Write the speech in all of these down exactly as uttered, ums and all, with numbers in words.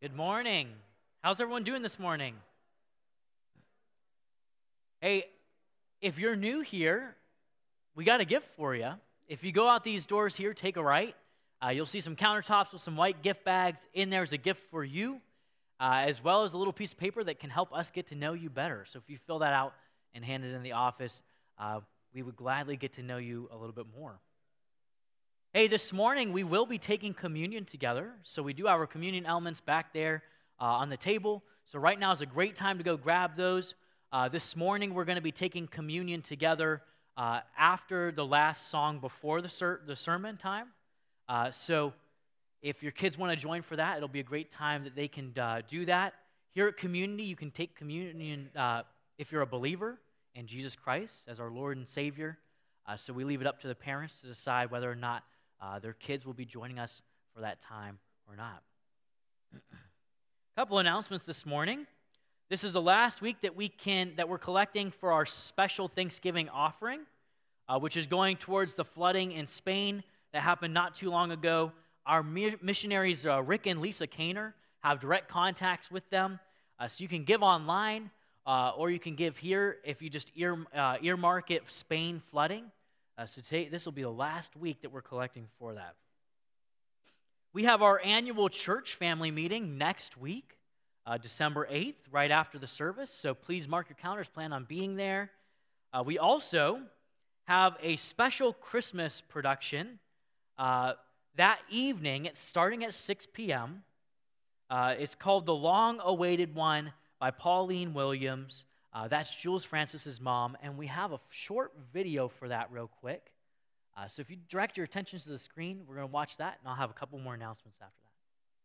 Good morning. How's everyone doing this morning? Hey, if you're new here, we got a gift for you. If you go out these doors here, take a right. Uh, you'll see some countertops with some white gift bags. In there is a gift for you, uh, as well as a little piece of paper that can help us get to know you better. So if you fill that out and hand it in the office, uh, we would gladly get to know you a little bit more. Hey, this morning we will be taking communion together. So we do have our communion elements back there uh, on the table. So right now is a great time to go grab those. Uh, this morning we're going to be taking communion together uh, after the last song before the, ser- the sermon time. Uh, so if your kids want to join for that, it'll be a great time that they can uh, do that. Here at Community, you can take communion uh, if you're a believer in Jesus Christ as our Lord and Savior. Uh, so we leave it up to the parents to decide whether or not Uh, their kids will be joining us for that time or not. A couple announcements this morning. This is the last week that we can that we're collecting for our special Thanksgiving offering, uh, which is going towards the flooding in Spain that happened not too long ago. Our mi- missionaries, uh, Rick and Lisa Kaner, have direct contacts with them, uh, so you can give online uh, or you can give here if you just ear, uh, earmark it Spain flooding. Uh, so today, this will be the last week that we're collecting for that. We have our annual church family meeting next week, uh, December eighth, right after the service. So please mark your calendars, plan on being there. Uh, we also have a special Christmas production uh, that evening. It's starting at six p.m. Uh, it's called The Long-Awaited One by Pauline Williams. Uh, that's Jules Francis's mom, and we have a short video for that real quick. Uh, so if you direct your attention to the screen, we're going to watch that, and I'll have a couple more announcements after that.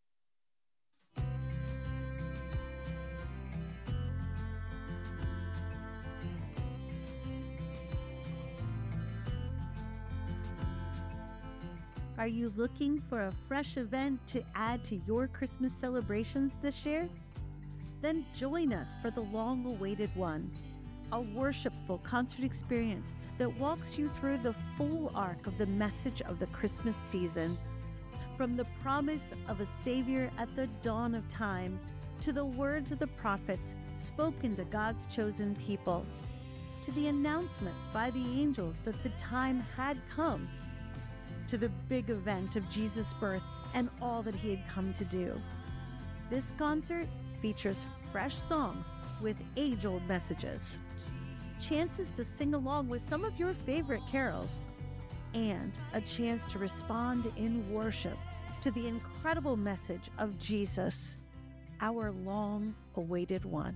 Are you looking for a fresh event to add to your Christmas celebrations this year? Then join us for the long-awaited one, a worshipful concert experience that walks you through the full arc of the message of the Christmas season. From the promise of a Savior at the dawn of time to the words of the prophets spoken to God's chosen people, to the announcements by the angels that the time had come, to the big event of Jesus' birth and all that he had come to do. This concert features fresh songs with age-old messages, chances to sing along with some of your favorite carols, and a chance to respond in worship to the incredible message of Jesus, our long-awaited one.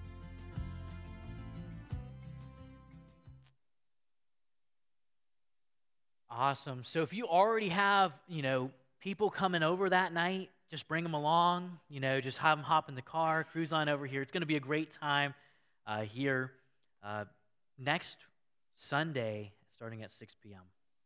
Awesome. So if you already have, you know, people coming over that night, just bring them along, you know, just have them hop in the car, cruise on over here. It's going to be a great time uh, here uh, next Sunday, starting at six p.m.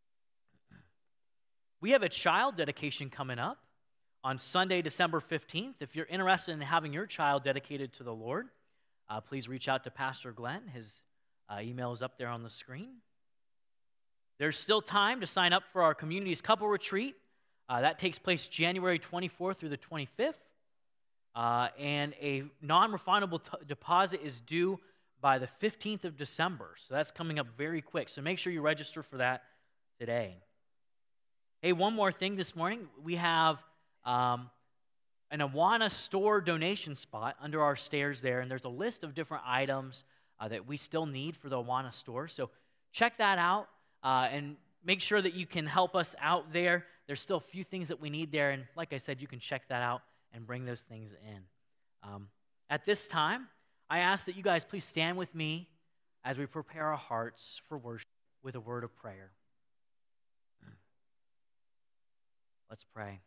We have a child dedication coming up on Sunday, December fifteenth. If you're interested in having your child dedicated to the Lord, uh, please reach out to Pastor Glenn. His uh, email is up there on the screen. There's still time to sign up for our community's couple retreat. Uh, that takes place January twenty-fourth through the twenty-fifth, uh, and a non-refundable t- deposit is due by the fifteenth of December, so that's coming up very quick, so make sure you register for that today. Hey, one more thing this morning, we have um, an Awana store donation spot under our stairs there, and there's a list of different items uh, that we still need for the Awana store, so check that out, uh, and make sure that you can help us out there. There's still a few things that we need there, and like I said, you can check that out and bring those things in. Um, at this time, I ask that you guys please stand with me as we prepare our hearts for worship with a word of prayer. Let's pray.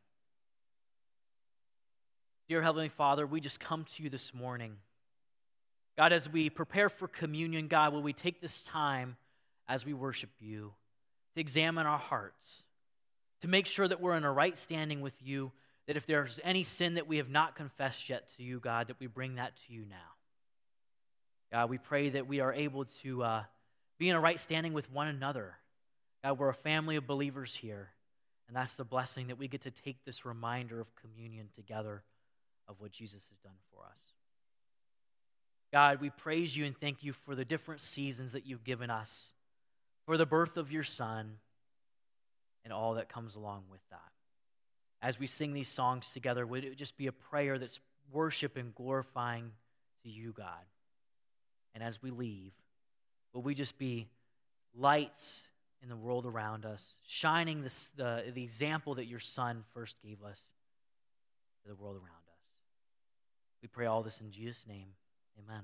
Dear Heavenly Father, we just come to you this morning. God, as we prepare for communion, God, will we take this time as we worship you to examine our hearts, to make sure that we're in a right standing with you, that if there's any sin that we have not confessed yet to you, God, that we bring that to you now. God, we pray that we are able to uh, be in a right standing with one another. God, we're a family of believers here, and that's the blessing that we get to take this reminder of communion together of what Jesus has done for us. God, we praise you and thank you for the different seasons that you've given us, for the birth of your Son, and all that comes along with that. As we sing these songs together, would it just be a prayer that's worship and glorifying to you, God? And as we leave, will we just be lights in the world around us, shining this, the, the example that your Son first gave us to the world around us? We pray all this in Jesus' name. Amen.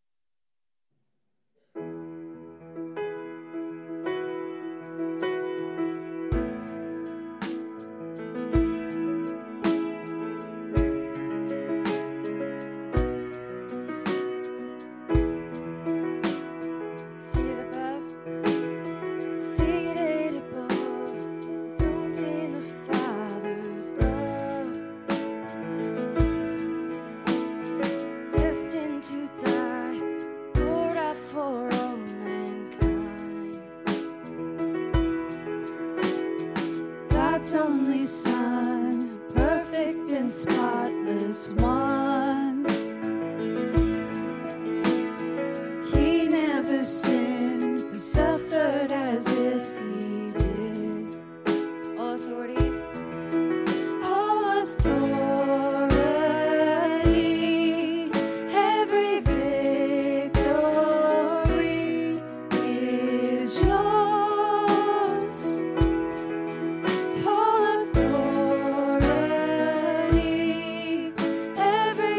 Only Son, perfect and spotless one. He never sinned, but suffered as if he did. All authority, all authority, every victory is yours. Every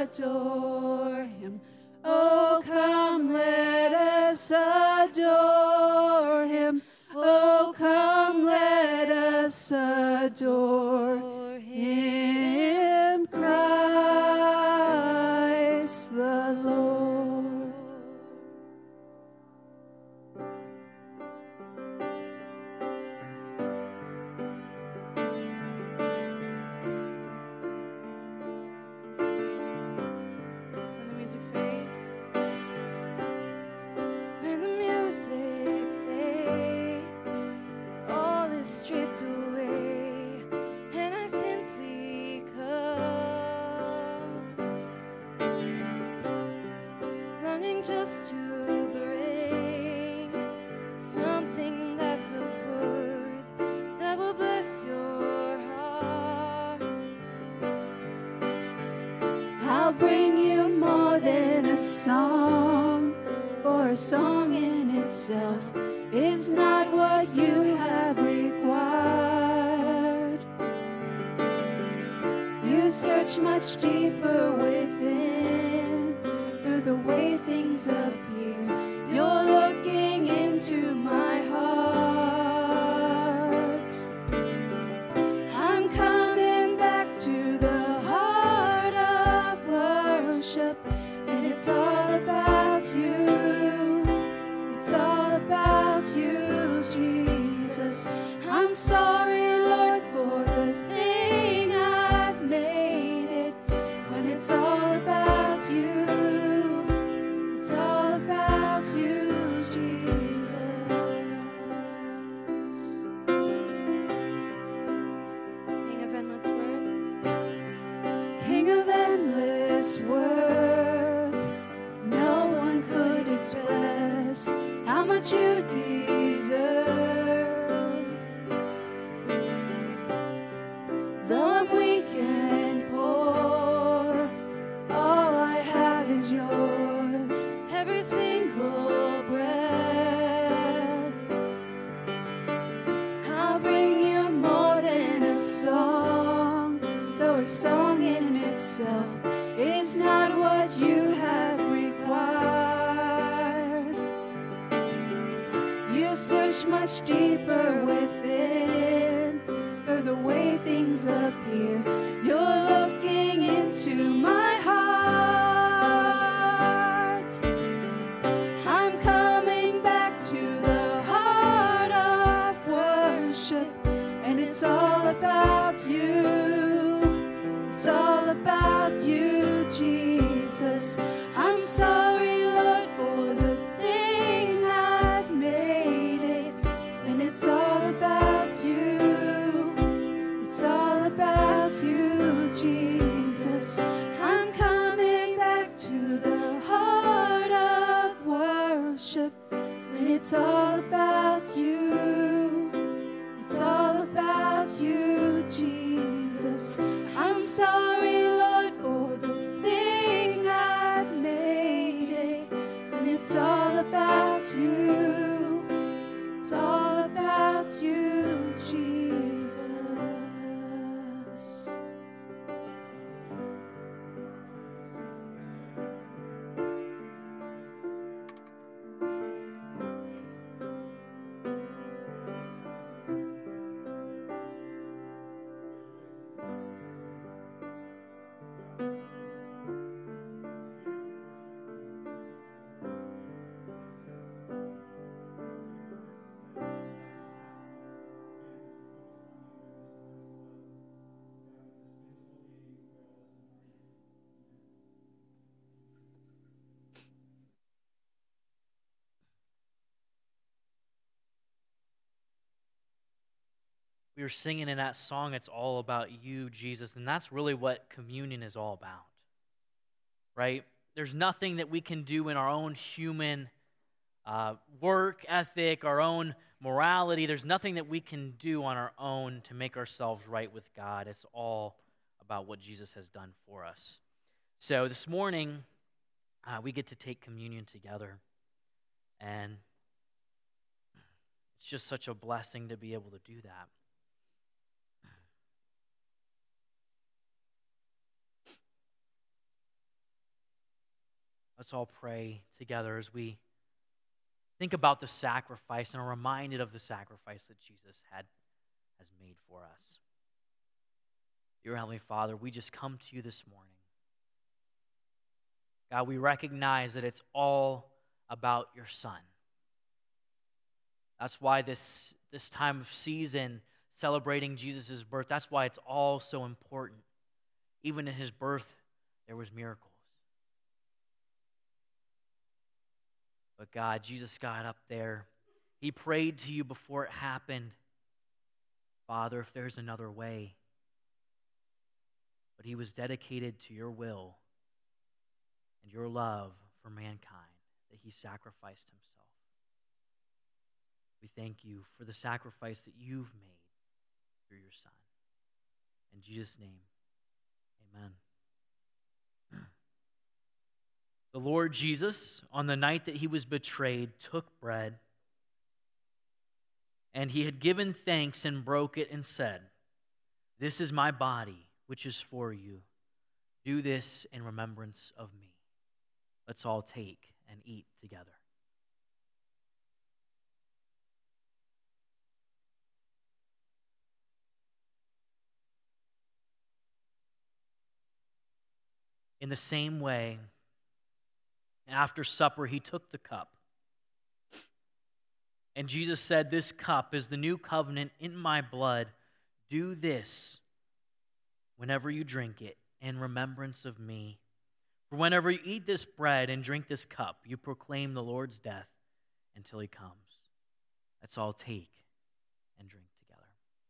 adore him. Oh, come, let us adore him. Oh, come, let us adore him, Christ the Lord. When the music fades, when the music fades, all is stripped away, and I simply come, longing just to bring something that's of worth that will bless your heart. I'll bring you more than a song, for a song in itself is not what you have required. You search much deeper within, through the way things appear. You're looking into my heart. I'm coming back to the heart of worship, and it's all about you. It's all about you, Jesus. I'm sorry, Lord, for the thing I've made it, when it's all about you. It's all about you, Jesus. King of endless worth, King of endless worth, no one could express how much you deserve. Though I'm weak and poor, all I have is yours, every single breath. I'll bring you more than a song, though a song in itself is not what you have required. You search much deeper within, through the way things appear. You're looking into my heart. I'm coming back to the heart of worship, and it's all about you. It's all about you, Jesus. I'm sorry, Lord, for the thing I've made it, and it's all about you. It's all about you, Jesus. I'm coming back to the heart of worship, when it's all about you. It's all about you, Jesus. I'm sorry, Lord, for the thing I've made it, when it's all about you. It's all about you, Jesus. We were singing in that song, it's all about you, Jesus. And that's really what communion is all about, right? There's nothing that we can do in our own human uh, work ethic, our own morality. There's nothing that we can do on our own to make ourselves right with God. It's all about what Jesus has done for us. So this morning, uh, we get to take communion together. And it's just such a blessing to be able to do that. Let's all pray together as we think about the sacrifice and are reminded of the sacrifice that Jesus had has made for us. Dear Heavenly Father, we just come to you this morning. God, we recognize that it's all about your Son. That's why this, this time of season, celebrating Jesus' birth, that's why it's all so important. Even in his birth, there was miracles. But God, Jesus got up there. He prayed to you before it happened. Father, if there's another way. But he was dedicated to your will and your love for mankind, that he sacrificed himself. We thank you for the sacrifice that you've made through your Son. In Jesus' name, amen. The Lord Jesus, on the night that he was betrayed, took bread, and he had given thanks and broke it and said, "This is my body, which is for you. Do this in remembrance of me." Let's all take and eat together. In the same way, after supper, he took the cup. And Jesus said, "This cup is the new covenant in my blood. Do this whenever you drink it in remembrance of me. For whenever you eat this bread and drink this cup, you proclaim the Lord's death until he comes." Let's all take and drink together.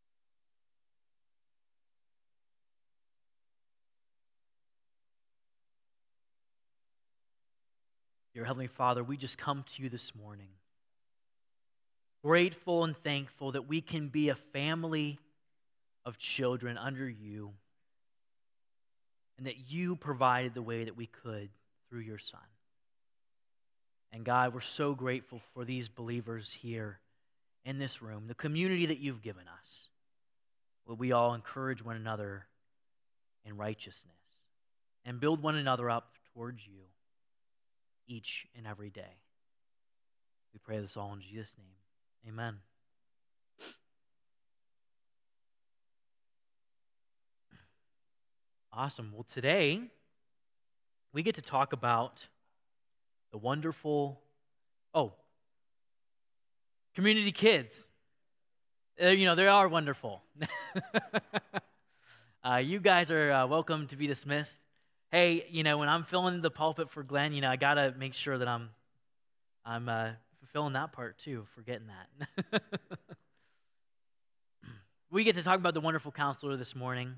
Dear Heavenly Father, we just come to you this morning, grateful and thankful that we can be a family of children under you, and that you provided the way that we could through your Son. And God, we're so grateful for these believers here in this room, the community that you've given us. Will we all encourage one another in righteousness and build one another up towards you each and every day. We pray this all in Jesus' name. Amen. Awesome. Well, today we get to talk about the wonderful, oh, community kids. Uh, you know, they are wonderful. uh, you guys are uh, welcome to be dismissed. Hey, you know, when I'm filling the pulpit for Glenn, you know, I got to make sure that I'm I'm uh, fulfilling that part too, forgetting that. We get to talk about the wonderful counselor this morning.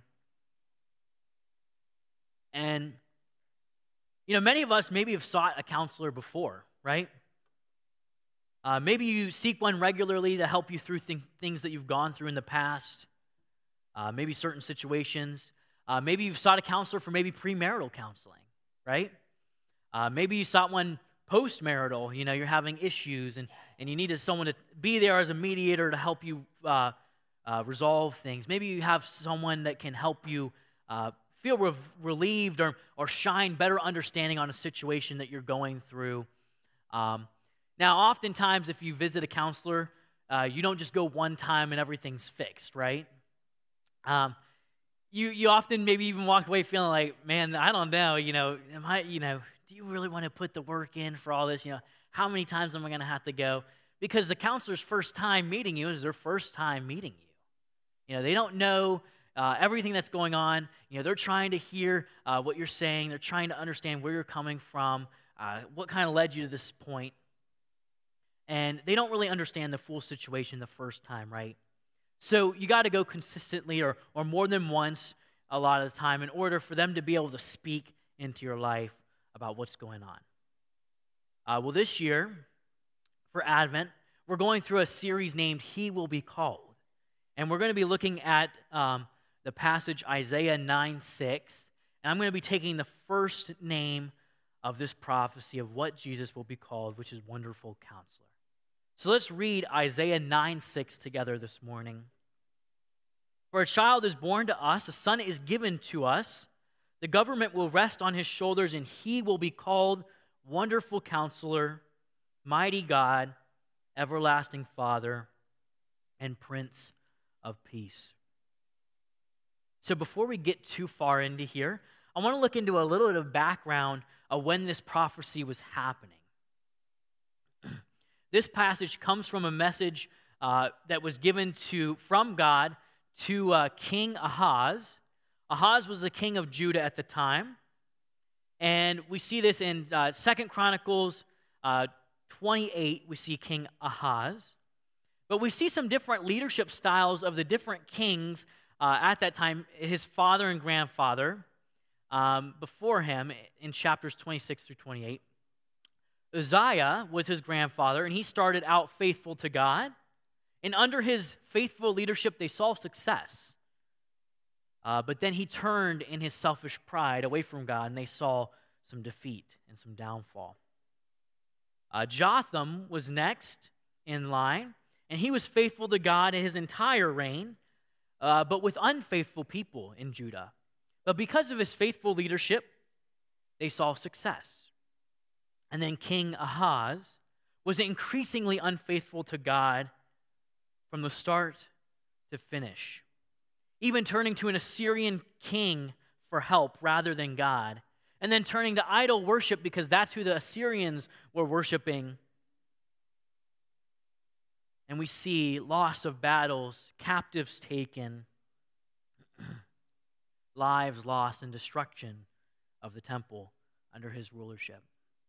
And, you know, many of us maybe have sought a counselor before, right? Uh, maybe you seek one regularly to help you through th- things that you've gone through in the past, uh, maybe certain situations. Uh, maybe you've sought a counselor for maybe premarital counseling, right? Uh, maybe you sought one post-marital. You know, you're having issues and, and you needed someone to be there as a mediator to help you uh, uh, resolve things. Maybe you have someone that can help you uh, feel re- relieved or, or shine better understanding on a situation that you're going through. Um, now, oftentimes, if you visit a counselor, uh, you don't just go one time and everything's fixed, right? Um You you often maybe even walk away feeling like, man, I don't know, you know, am I, you know, do you really want to put the work in for all this? You know, how many times am I going to have to go? Because the counselor's first time meeting you is their first time meeting you. You know, they don't know uh, everything that's going on. You know, they're trying to hear uh, what you're saying. They're trying to understand where you're coming from, uh, what kind of led you to this point. And they don't really understand the full situation the first time, right? So you got to go consistently or, or more than once a lot of the time in order for them to be able to speak into your life about what's going on. Uh, well, this year, for Advent, we're going through a series named He Will Be Called. And we're going to be looking at um, the passage Isaiah nine six. And I'm going to be taking the first name of this prophecy of what Jesus will be called, which is Wonderful Counselor. So let's read Isaiah nine six together this morning. "For a child is born to us, a son is given to us. The government will rest on his shoulders, and he will be called Wonderful Counselor, Mighty God, Everlasting Father, and Prince of Peace. So before we get too far into here, I want to look into a little bit of background of when this prophecy was happening. This passage comes from a message uh, that was given to from God to uh, King Ahaz. Ahaz was the king of Judah at the time, and we see this in uh, Second Chronicles uh, twenty-eight. We see King Ahaz, but we see some different leadership styles of the different kings uh, at that time. His father and grandfather um, before him in chapters twenty-six through twenty-eight. Uzziah was his grandfather, and he started out faithful to God. And under his faithful leadership, they saw success. Uh, but then he turned in his selfish pride away from God, and they saw some defeat and some downfall. Uh, Jotham was next in line, and he was faithful to God his entire reign, uh, but with unfaithful people in Judah. But because of his faithful leadership, they saw success. And then King Ahaz was increasingly unfaithful to God from the start to finish, even turning to an Assyrian king for help rather than God, and then turning to idol worship because that's who the Assyrians were worshiping. And we see loss of battles, captives taken, lives lost, and destruction of the temple under his rulership.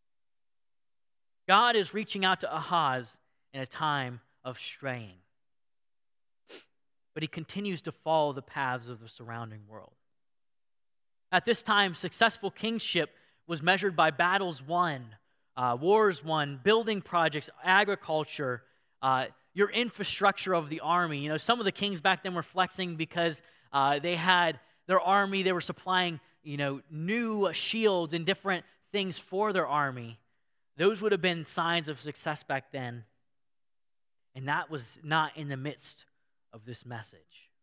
God is reaching out to Ahaz in a time of straying, but he continues to follow the paths of the surrounding world. At this time, successful kingship was measured by battles won, uh, wars won, building projects, agriculture, uh, your infrastructure of the army. You know, some of the kings back then were flexing because uh, they had their army, they were supplying, you know, new shields and different things for their army. Those would have been signs of success back then. And that was not in the midst of this message.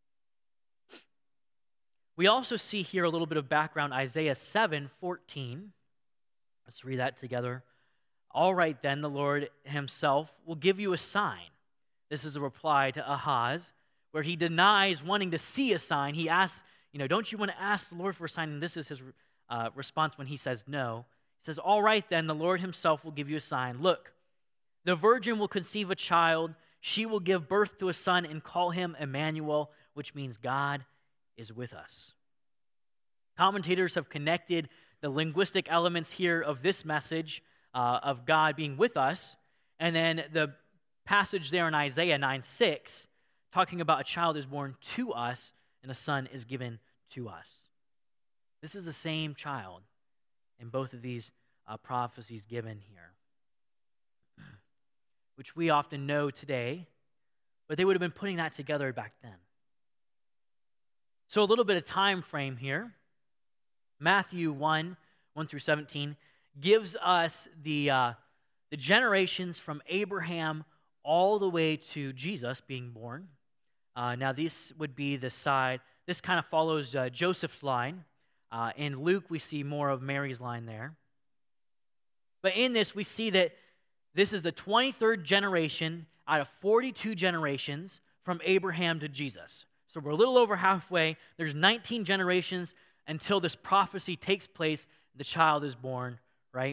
We also see here a little bit of background, Isaiah seven fourteen. Let's read that together. All right then, the Lord himself will give you a sign. This is a reply to Ahaz, where he denies wanting to see a sign. He asks, you know, don't you want to ask the Lord for a sign? And this is his uh, response when he says no. He says, all right then, the Lord himself will give you a sign. Look, the virgin will conceive a child. She will give birth to a son and call him Emmanuel, which means God is with us. Commentators have connected the linguistic elements here of this message uh, of God being with us, and then the passage there in Isaiah nine six, talking about a child is born to us and a son is given to us. This is the same child in both of these uh, prophecies given here, which we often know today, but they would have been putting that together back then. So a little bit of time frame here. Matthew one, one through seventeen, gives us the, uh, the generations from Abraham all the way to Jesus being born. Uh, now, this would be the side, this kind of follows uh, Joseph's line. Uh, in Luke, we see more of Mary's line there. But in this, we see that this is the twenty-third generation out of forty-two generations from Abraham to Jesus. So we're a little over halfway. There's nineteen generations until this prophecy takes place. The child is born, right?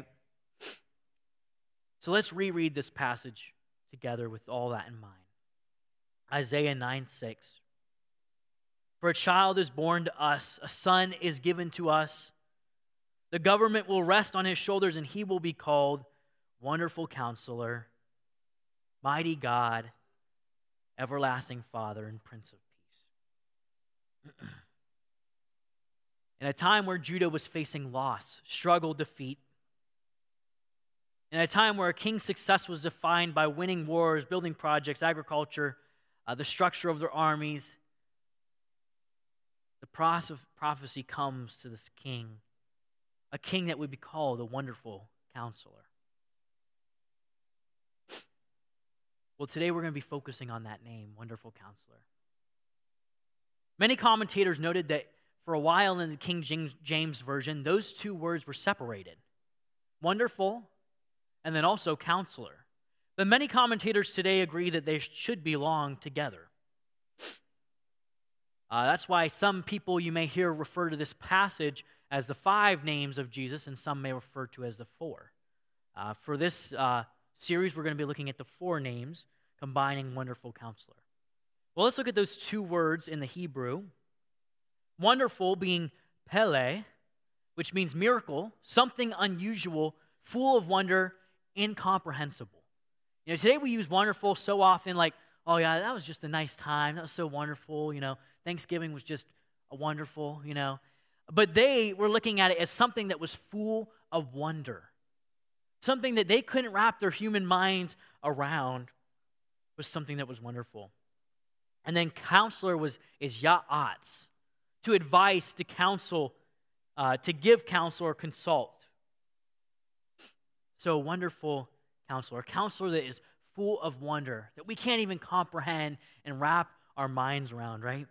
So let's reread this passage together with all that in mind. Isaiah nine six. For a child is born to us, a son is given to us. The government will rest on his shoulders, and he will be called Wonderful Counselor, Mighty God, Everlasting Father, and Prince of Peace. In a time where Judah was facing loss, struggle, defeat, in a time where a king's success was defined by winning wars, building projects, agriculture, uh, the structure of their armies, the prophecy comes to this king, a king that would be called a Wonderful Counselor. Well, today we're going to be focusing on that name, Wonderful Counselor. Many commentators noted that for a while in the King James Version, those two words were separated. Wonderful, and then also Counselor. But many commentators today agree that they should belong together. Uh, that's why some people you may hear refer to this passage as the five names of Jesus, and some may refer to as the four. Uh, for this uh, series, we're going to be looking at the four names, combining Wonderful Counselor. Well, let's look at those two words in the Hebrew. Wonderful being Pele, which means miracle, something unusual, full of wonder, incomprehensible. You know, today we use wonderful so often like, oh yeah, that was just a nice time. That was so wonderful, you know. Thanksgiving was just a wonderful, you know. But they were looking at it as something that was full of wonder. Something that they couldn't wrap their human minds around was something that was wonderful. And then counselor was is ya'atz, to advise, to counsel, uh, to give counsel or consult. So a wonderful counselor, a counselor that is full of wonder, that we can't even comprehend and wrap our minds around, right?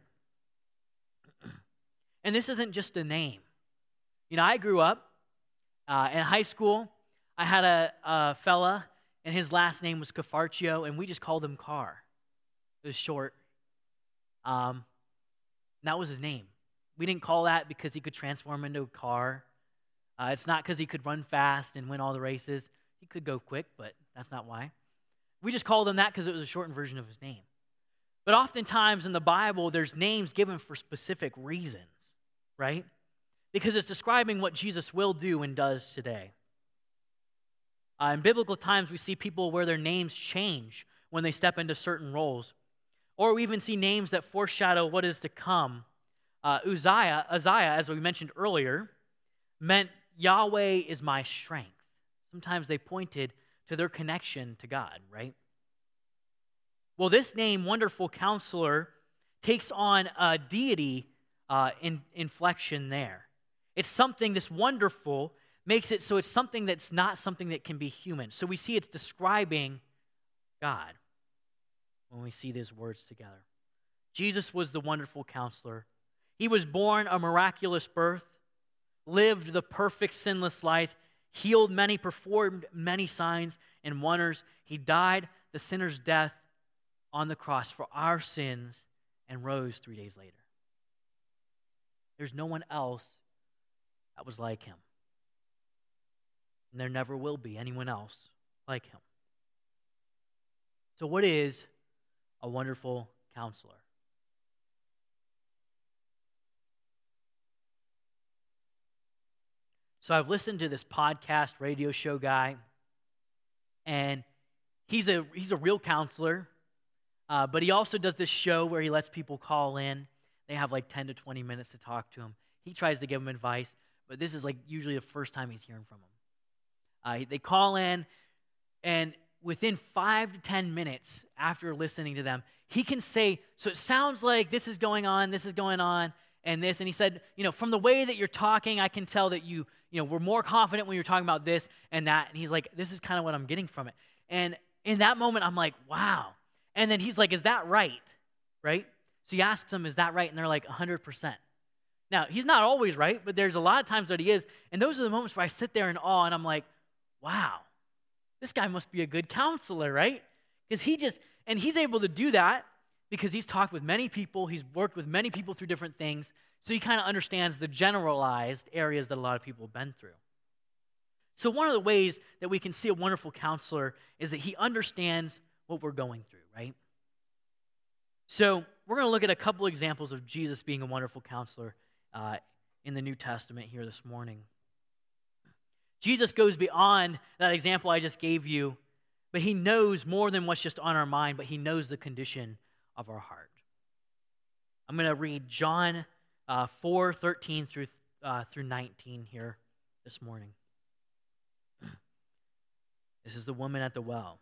And this isn't just a name. You know, I grew up uh, in high school. I had a, a fella, and his last name was Cafarcio, and we just called him Car. It was short. Um, and that was his name. We didn't call that because he could transform into a car. Uh, it's not because he could run fast and win all the races. He could go quick, but that's not why. We just called him that because it was a shortened version of his name. But oftentimes in the Bible, there's names given for specific reasons, right? Because it's describing what Jesus will do and does today. Uh, in biblical times, we see people where their names change when they step into certain roles. Or we even see names that foreshadow what is to come. Uh, Uzziah, Uzziah, as we mentioned earlier, meant Yahweh is my strength. Sometimes they pointed to their connection to God, right? Well, this name, Wonderful Counselor, takes on a deity uh, in, inflection there. It's something, this wonderful, makes it so it's something that's not something that can be human. So we see it's describing God when we see these words together. Jesus was the Wonderful Counselor. He was born a miraculous birth, lived the perfect sinless life, healed many, performed many signs and wonders. He died the sinner's death on the cross for our sins and rose three days later. There's no one else that was like him. And there never will be anyone else like him. So what is a wonderful counselor? So I've listened to this podcast radio show guy, and he's a he's a real counselor, uh, but he also does this show where he lets people call in. They have like ten to twenty minutes to talk to him. He tries to give them advice, but this is like usually the first time he's hearing from them. Uh, they call in, and within five to ten minutes after listening to them, he can say, so it sounds like this is going on, this is going on, and this. And he said, you know, from the way that you're talking, I can tell that you, you know, were more confident when you're talking about this and that. And he's like, this is kind of what I'm getting from it. And in that moment, I'm like, wow. And then he's like, is that right? Right? So he asks them, is that right? And they're like, one hundred percent. Now, he's not always right, but there's a lot of times that he is. And those are the moments where I sit there in awe and I'm like, wow, this guy must be a good counselor, right? Because he just, and he's able to do that because he's talked with many people, he's worked with many people through different things, so he kind of understands the generalized areas that a lot of people have been through. So one of the ways that we can see a wonderful counselor is that he understands what we're going through, right? So we're going to look at a couple examples of Jesus being a wonderful counselor uh, in the New Testament here this morning. Jesus goes beyond that example I just gave you, but he knows more than what's just on our mind, but he knows the condition of our heart. I'm going to read John uh, four thirteen through uh, through nineteen here this morning. This is the woman at the well.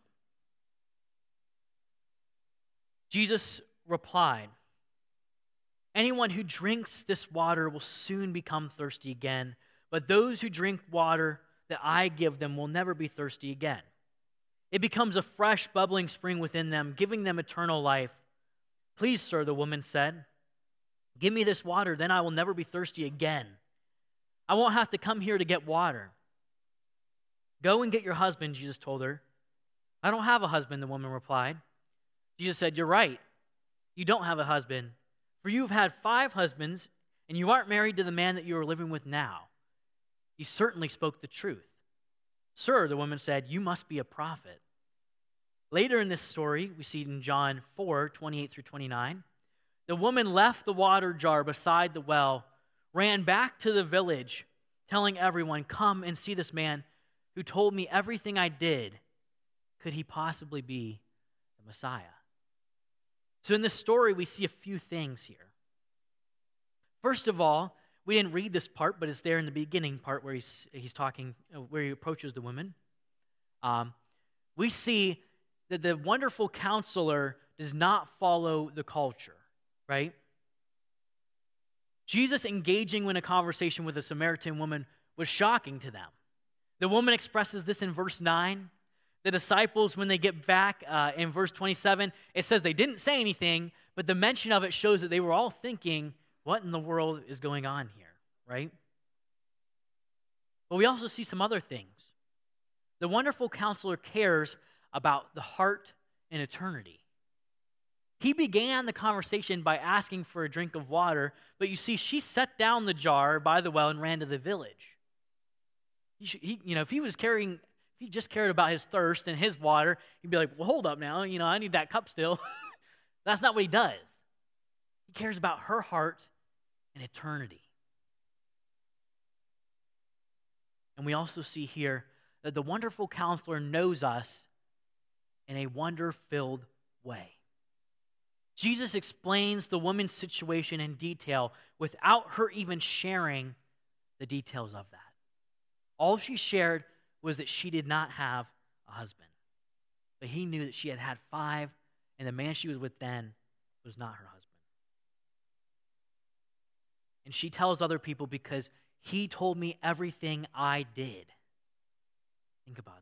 Jesus replied, "Anyone who drinks this water will soon become thirsty again, but those who drink water that I give them will never be thirsty again. It becomes a fresh, bubbling spring within them, giving them eternal life. Please, sir," the woman said, "give me this water, then I will never be thirsty again. I won't have to come here to get water. "Go and get your husband," Jesus told her. "I don't have a husband," the woman replied. Jesus said, "You're right. You don't have a husband, for you've had five husbands, and you aren't married to the man that you are living with now. You certainly spoke the truth." "Sir," the woman said, "you must be a prophet." Later in this story, we see in John four, twenty-eight through twenty-nine, the woman left the water jar beside the well, ran back to the village, telling everyone, "Come and see this man who told me everything I did. Could he possibly be the Messiah?" So in this story, we see a few things here. First of all, we didn't read this part, but it's there in the beginning part where he's, he's talking, where he approaches the woman. Um, we see that the wonderful counselor does not follow the culture, right? Jesus engaging in a conversation with a Samaritan woman was shocking to them. The woman expresses this in verse nine. The disciples, when they get back uh, in verse twenty-seven, it says they didn't say anything, but the mention of it shows that they were all thinking, what in the world is going on here, right? But we also see some other things. The wonderful counselor cares about the heart and eternity. He began the conversation by asking for a drink of water, but you see, she set down the jar by the well and ran to the village. He, should, he, you know, if he was carrying, if he just cared about his thirst and his water, he'd be like, "Well, hold up now, you know, I need that cup still." That's not what he does. He cares about her heart and eternity. And we also see here that the wonderful counselor knows us in a wonder-filled way. Jesus explains the woman's situation in detail without her even sharing the details of that. All she shared was that she did not have a husband. But he knew that she had had five, and the man she was with then was not her husband. And she tells other people, "Because he told me everything I did." Think about that.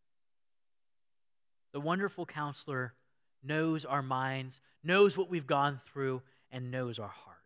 The wonderful counselor knows our minds, knows what we've gone through, and knows our hearts.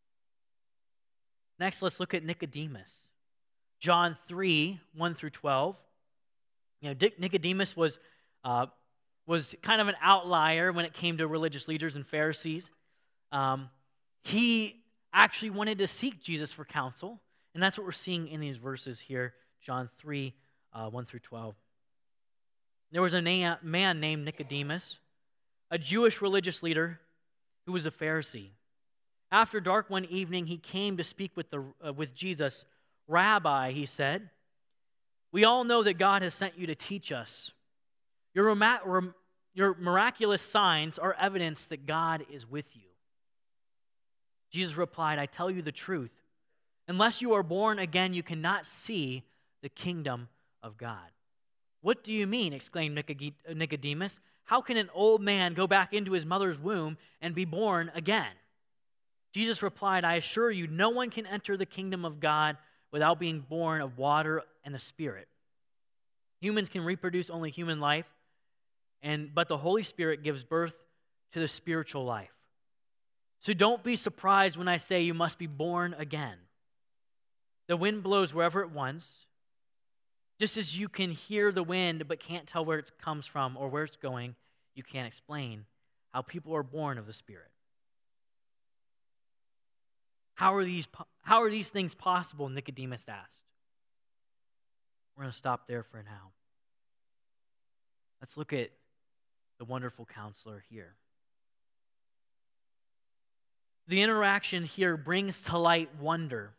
Next, let's look at Nicodemus. John three, one through twelve. You know, Nicodemus was, uh, was kind of an outlier when it came to religious leaders and Pharisees. Um, he actually wanted to seek Jesus for counsel, and that's what we're seeing in these verses here, John three, uh, one through twelve. There was a na- man named Nicodemus, a Jewish religious leader who was a Pharisee. After dark one evening, he came to speak with, the, uh, with Jesus. "Rabbi," he said, "we all know that God has sent you to teach us. Your, rem- your miraculous signs are evidence that God is with you." Jesus replied, "I tell you the truth. Unless you are born again, you cannot see the kingdom of God." "What do you mean?" exclaimed Nicodemus. "How can an old man go back into his mother's womb and be born again?" Jesus replied, "I assure you, no one can enter the kingdom of God without being born of water and the Spirit. Humans can reproduce only human life, and but the Holy Spirit gives birth to the spiritual life. So don't be surprised when I say you must be born again. The wind blows wherever it wants. Just as you can hear the wind but can't tell where it comes from or where it's going, you can't explain how people are born of the Spirit." How are these, how are these things possible? Nicodemus asked. We're going to stop there for now. Let's look at the wonderful counselor here. The interaction here brings to light wonder.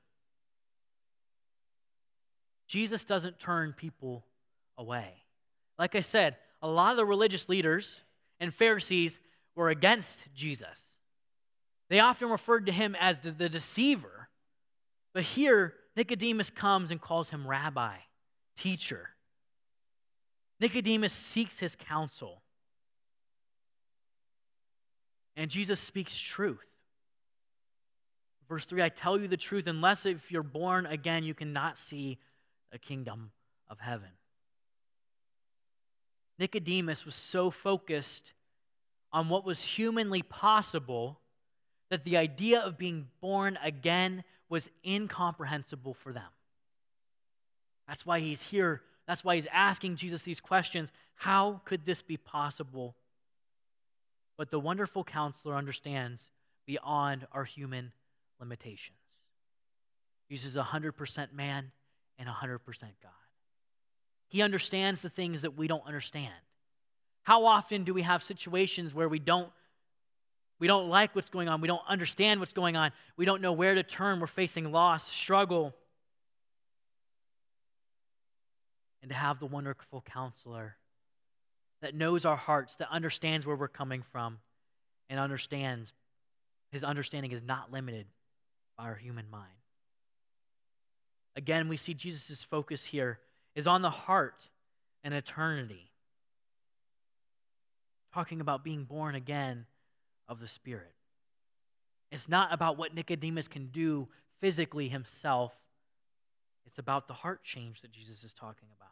Jesus doesn't turn people away. Like I said, a lot of the religious leaders and Pharisees were against Jesus. They often referred to him as the, the deceiver. But here, Nicodemus comes and calls him rabbi, teacher. Nicodemus seeks his counsel. And Jesus speaks truth. Verse three, "I tell you the truth, unless if you're born again, you cannot see the kingdom of heaven." Nicodemus was so focused on what was humanly possible that the idea of being born again was incomprehensible for them. That's why he's here That's why he's asking Jesus these questions. How could this be possible? But the wonderful counselor understands beyond our human limitations. Jesus is one hundred percent man and one hundred percent God. He understands the things that we don't understand. How often do we have situations where we don't we don't like what's going on, we don't understand what's going on, we don't know where to turn, we're facing loss, struggle. And to have the wonderful counselor that knows our hearts, that understands where we're coming from, and understands, his understanding is not limited by our human mind. Again, we see Jesus' focus here is on the heart and eternity. Talking about being born again of the Spirit. It's not about what Nicodemus can do physically himself. It's about the heart change that Jesus is talking about.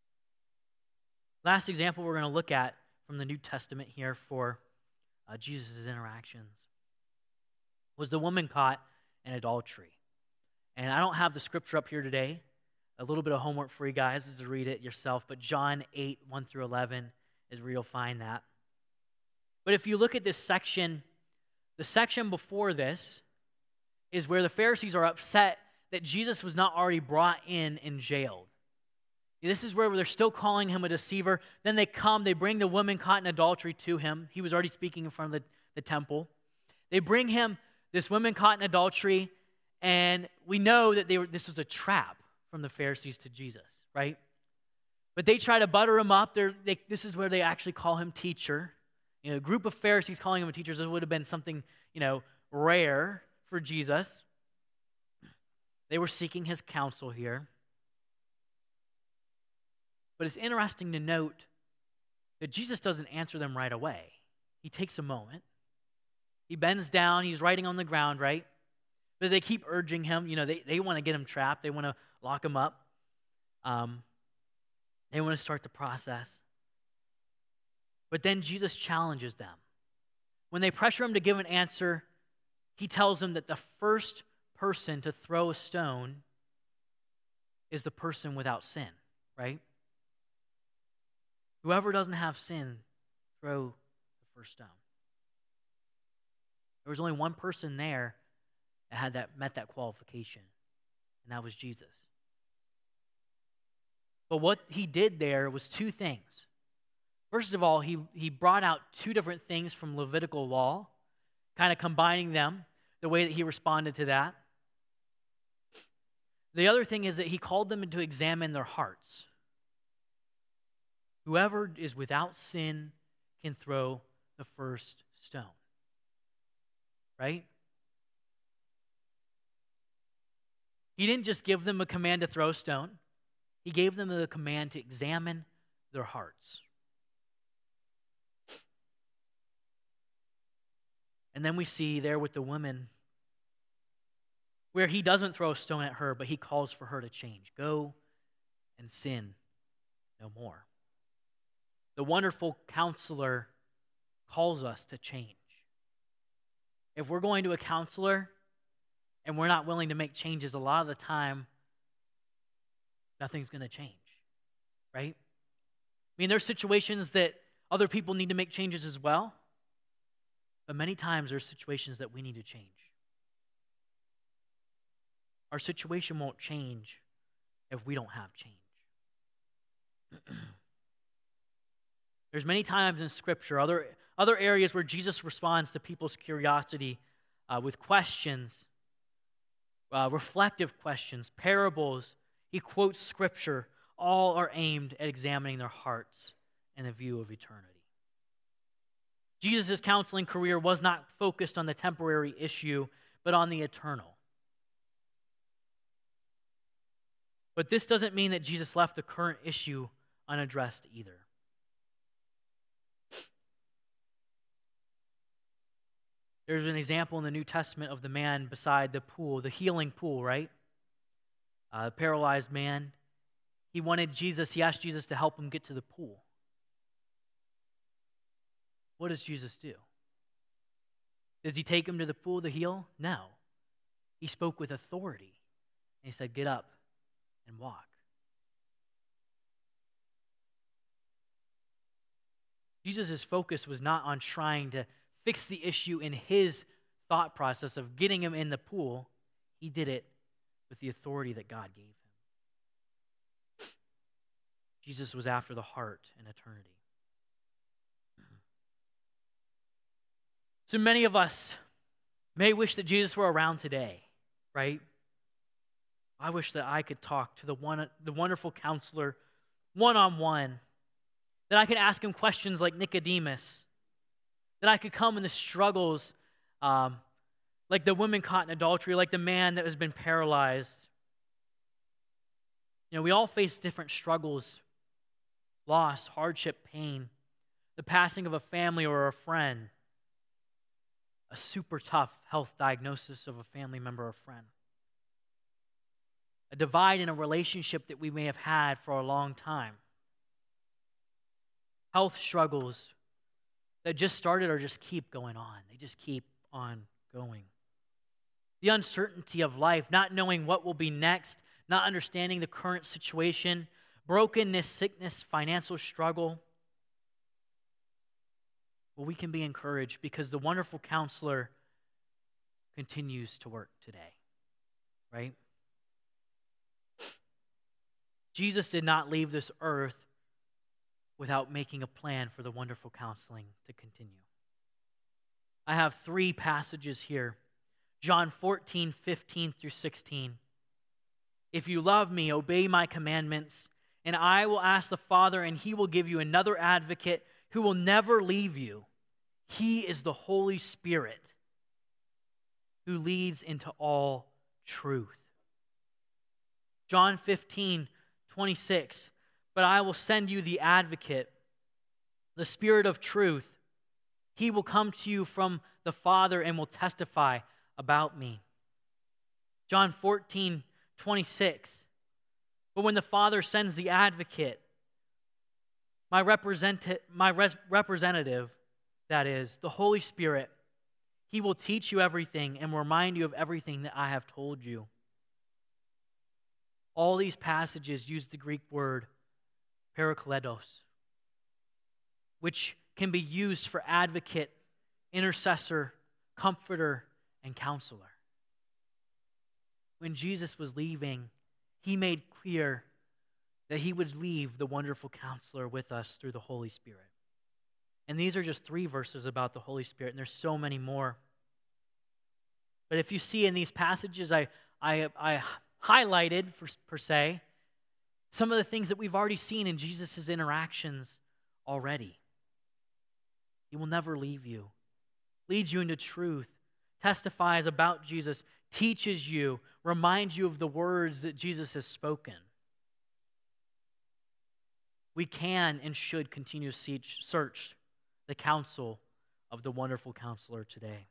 Last example we're going to look at from the New Testament here for uh, Jesus' interactions was the woman caught in adultery. And I don't have the scripture up here today. A little bit of homework for you guys is to read it yourself. But John eight, one through eleven is where you'll find that. But if you look at this section, the section before this is where the Pharisees are upset that Jesus was not already brought in and jailed. This is where they're still calling him a deceiver. Then they come, they bring the woman caught in adultery to him. He was already speaking in front of the, the temple. They bring him, this woman caught in adultery, and we know that they were. This was a trap from the Pharisees to Jesus, right? But they try to butter him up. They're, they, this is where they actually call him teacher. You know, a group of Pharisees calling him a teacher, this would have been something, you know, rare for Jesus. They were seeking his counsel here. But it's interesting to note that Jesus doesn't answer them right away. He takes a moment. He bends down. He's writing on the ground, right? But they keep urging him. You know, they, they want to get him trapped. They want to lock him up. Um, they want to start the process. But then Jesus challenges them. When they pressure him to give an answer, he tells them that the first person to throw a stone is the person without sin, right? Whoever doesn't have sin, throw the first stone. There was only one person there that had that met that qualification, and that was Jesus. But what he did there was two things. First of all, he, he brought out two different things from Levitical law, kind of combining them, the way that he responded to that. The other thing is that he called them to examine their hearts. Whoever is without sin can throw the first stone. Right? He didn't just give them a command to throw a stone. He gave them the command to examine their hearts. And then we see there with the woman where he doesn't throw a stone at her, but he calls for her to change. Go and sin no more. The wonderful counselor calls us to change. If we're going to a counselor and we're not willing to make changes, a lot of the time, nothing's going to change, right? I mean, there's situations that other people need to make changes as well, but many times there's situations that we need to change. Our situation won't change if we don't have change. There's many times in Scripture, other, other areas where Jesus responds to people's curiosity uh, with questions, uh, reflective questions, parables. He quotes Scripture. All are aimed at examining their hearts in the view of eternity. Jesus' counseling career was not focused on the temporary issue, but on the eternal. But this doesn't mean that Jesus left the current issue unaddressed either. There's an example in the New Testament of the man beside the pool, the healing pool, right? Uh, paralyzed man. He wanted Jesus, he asked Jesus to help him get to the pool. What does Jesus do? Does he take him to the pool to heal? No. He spoke with authority. And he said, get up and walk. Jesus' focus was not on trying to fix the issue in his thought process of getting him in the pool. He did it with the authority that God gave him. Jesus was after the heart and eternity. So many of us may wish that Jesus were around today, right? I wish that I could talk to the one, the wonderful counselor one-on-one, that I could ask him questions like Nicodemus, that I could come in the struggles um, like the woman caught in adultery, like the man that has been paralyzed. You know, we all face different struggles, loss, hardship, pain, the passing of a family or a friend, a super tough health diagnosis of a family member or friend, a divide in a relationship that we may have had for a long time, health struggles that just started or just keep going on. They just keep on going. The uncertainty of life, not knowing what will be next, not understanding the current situation, brokenness, sickness, financial struggle. Well, we can be encouraged because the wonderful counselor continues to work today, right? Jesus did not leave this earth without making a plan for the wonderful counseling to continue. I have three passages here. John fourteen, fifteen through sixteen. If you love me, obey my commandments, and I will ask the Father, and he will give you another advocate who will never leave you. He is the Holy Spirit who leads into all truth. John fifteen, twenty-six. But I will send you the advocate, the Spirit of truth. He will come to you from the Father and will testify about me. John fourteen, twenty-six. But when the Father sends the advocate, my, represent- my res- representative, that is, the Holy Spirit, he will teach you everything and remind you of everything that I have told you. All these passages use the Greek word parakletos, which can be used for advocate, intercessor, comforter, and counselor. When Jesus was leaving, he made clear that he would leave the wonderful counselor with us through the Holy Spirit. And these are just three verses about the Holy Spirit, and there's so many more. But if you see in these passages, I, I, I highlighted, for, per se, some of the things that we've already seen in Jesus' interactions already. He will never leave you, leads you into truth, testifies about Jesus, teaches you, reminds you of the words that Jesus has spoken. We can and should continue to search the counsel of the wonderful counselor today.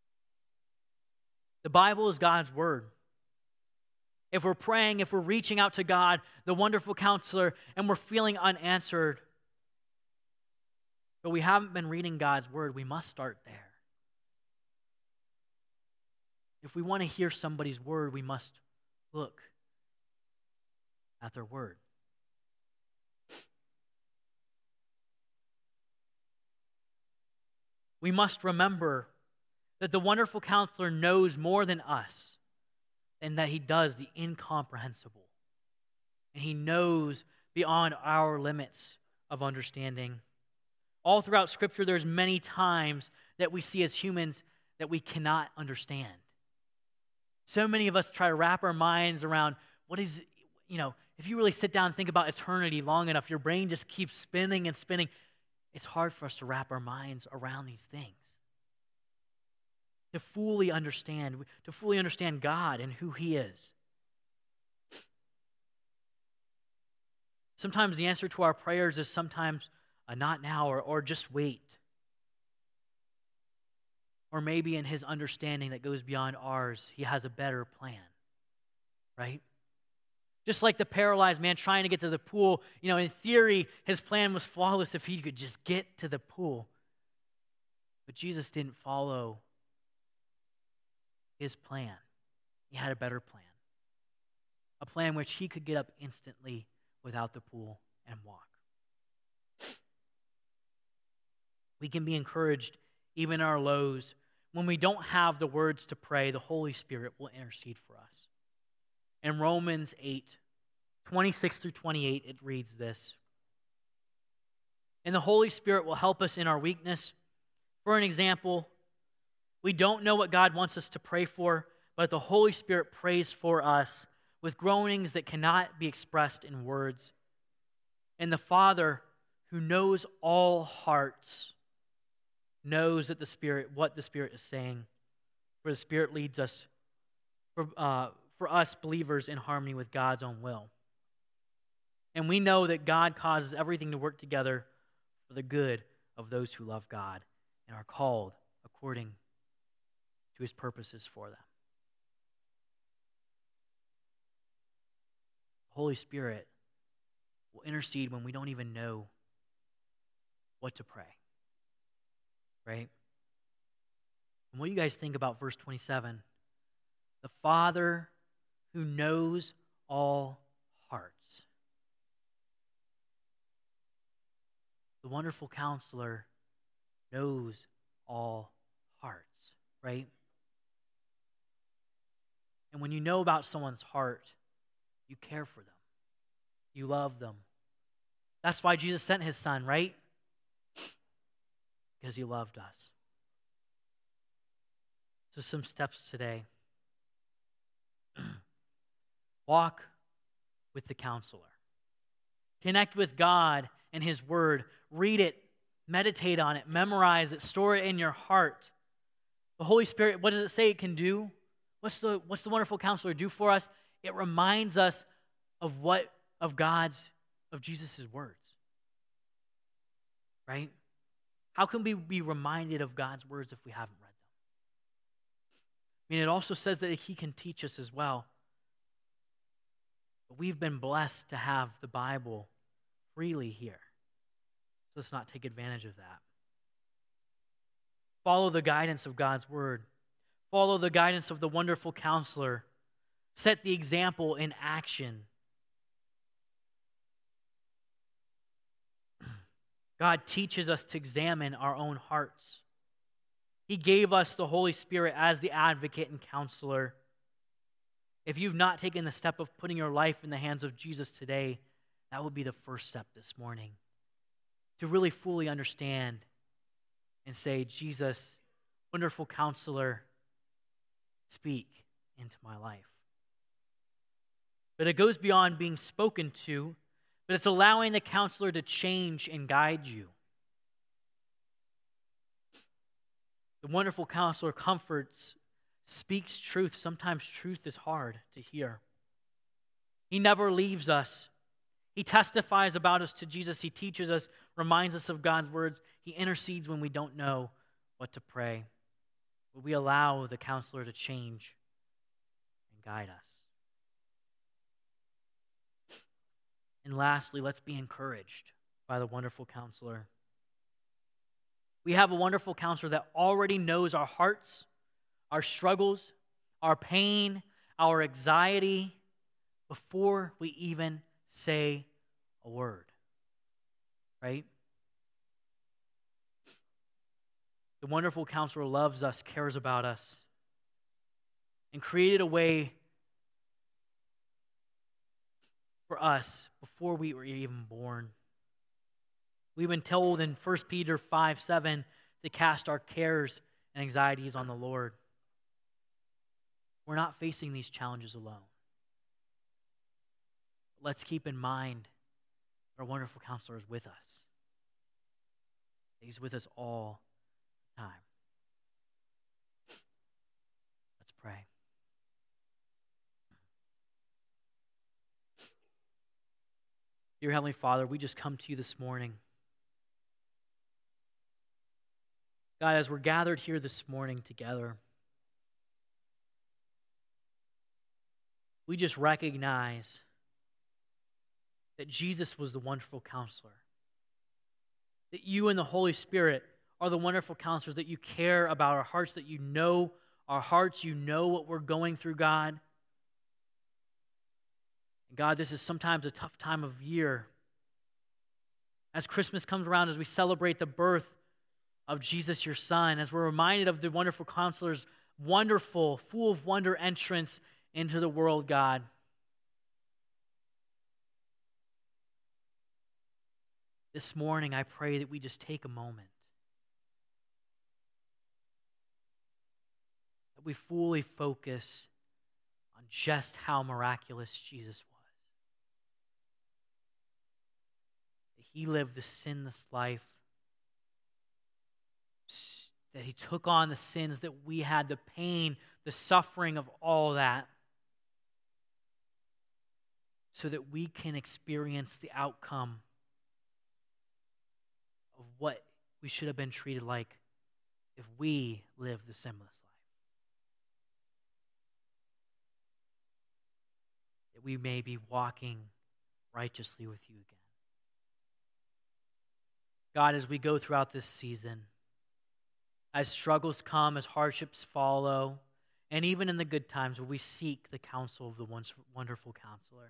The Bible is God's word. If we're praying, if we're reaching out to God, the wonderful counselor, and we're feeling unanswered, but we haven't been reading God's word, we must start there. If we want to hear somebody's word, we must look at their word. We must remember that the wonderful counselor knows more than us, and that he does the incomprehensible. And he knows beyond our limits of understanding. All throughout Scripture, there's many times that we see as humans that we cannot understand. So many of us try to wrap our minds around what is, you know, if you really sit down and think about eternity long enough, your brain just keeps spinning and spinning. It's hard for us to wrap our minds around these things. To fully understand, to fully understand God and who he is. Sometimes the answer to our prayers is sometimes a not now or, or just wait. Or maybe in his understanding that goes beyond ours, he has a better plan, right? Just like the paralyzed man trying to get to the pool, you know, in theory, his plan was flawless if he could just get to the pool. But Jesus didn't follow his plan. He had a better plan. A plan which he could get up instantly without the pool and walk. We can be encouraged even in our lows. When we don't have the words to pray, the Holy Spirit will intercede for us. In Romans eight, twenty-six through twenty-eight, it reads this. And the Holy Spirit will help us in our weakness. For an example, we don't know what God wants us to pray for, but the Holy Spirit prays for us with groanings that cannot be expressed in words. And the Father, who knows all hearts, knows that the Spirit, what the Spirit is saying. For the Spirit leads us, for, uh, for us believers, in harmony with God's own will. And we know that God causes everything to work together for the good of those who love God and are called according to his purposes for them. The Holy Spirit will intercede when we don't even know what to pray. Right? And what do you guys think about verse twenty-seven? The Father who knows all hearts. The wonderful counselor knows all hearts, right? And when you know about someone's heart, you care for them. You love them. That's why Jesus sent his son, right? Because he loved us. So some steps today. Walk with the counselor. Connect with God and his word. Read it, meditate on it, memorize it, store it in your heart. The Holy Spirit, what does it say it can do? What's the, what's the wonderful counselor do for us? It reminds us of what, of God's, of Jesus' words. Right? How can we be reminded of God's words if we haven't read them? I mean, it also says that he can teach us as well. But we've been blessed to have the Bible freely here. So let's not take advantage of that. Follow the guidance of God's word. Follow the guidance of the wonderful counselor. Set the example in action. God teaches us to examine our own hearts. He gave us the Holy Spirit as the advocate and counselor. If you've not taken the step of putting your life in the hands of Jesus today, that would be the first step this morning. To really fully understand and say, Jesus, wonderful counselor, speak into my life. But it goes beyond being spoken to, but it's allowing the counselor to change and guide you. The wonderful counselor comforts, speaks truth. Sometimes truth is hard to hear. He never leaves us. He testifies about us to Jesus. He teaches us, reminds us of God's words. He intercedes when we don't know what to pray. But we allow the counselor to change and guide us. And lastly, let's be encouraged by the wonderful counselor. We have a wonderful counselor that already knows our hearts, our struggles, our pain, our anxiety, before we even say a word. Right? The wonderful counselor loves us, cares about us, and created a way for us before we were even born. We've been told in First Peter five seven to cast our cares and anxieties on the Lord. We're not facing these challenges alone. Let's keep in mind our wonderful counselor is with us. He's with us all the time. Let's pray. Dear Heavenly Father, we just come to you this morning. God, as we're gathered here this morning together, we just recognize that Jesus was the wonderful counselor. That you and the Holy Spirit are the wonderful counselors, that you care about our hearts, that you know our hearts, you know what we're going through, God. And God, this is sometimes a tough time of year. As Christmas comes around, as we celebrate the birth of Jesus, your Son, as we're reminded of the wonderful Counselor's wonderful, full of wonder entrance into the world, God. This morning, I pray that we just take a moment, that we fully focus on just how miraculous Jesus was. That he lived the sinless life, that he took on the sins that we had, the pain, the suffering of all that, so that we can experience the outcome of what we should have been treated like if we live the sinless life. That we may be walking righteously with you again. God, as we go throughout this season, as struggles come, as hardships follow, and even in the good times where we seek the counsel of the wonderful Counselor,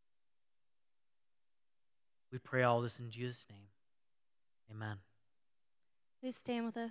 we pray all this in Jesus' name. Amen. Please stand with us.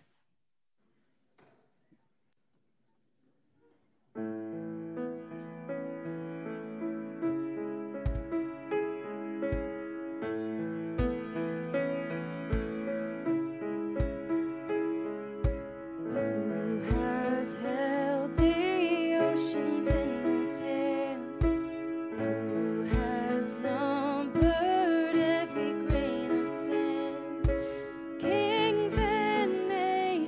Kings and nations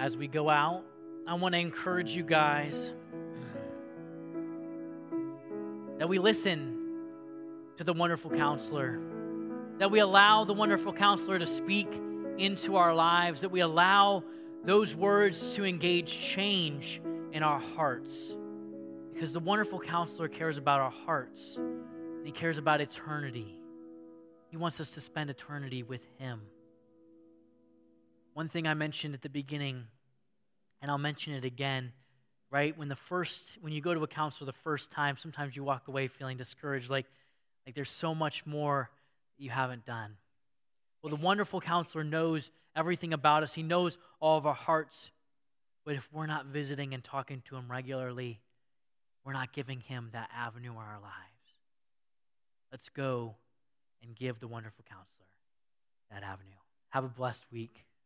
as we go out, I want to encourage you guys that we listen to the wonderful counselor, that we allow the wonderful counselor to speak into our lives, that we allow those words to engage change in our hearts. Because the wonderful counselor cares about our hearts, and he cares about eternity. He wants us to spend eternity with him. One thing I mentioned at the beginning, and I'll mention it again, right? When the first, when you go to a counselor the first time, sometimes you walk away feeling discouraged, like, like there's so much more you haven't done. Well, the wonderful counselor knows everything about us. He knows all of our hearts. But if we're not visiting and talking to him regularly, we're not giving him that avenue in our lives. Let's go and give the wonderful counselor that avenue. Have a blessed week.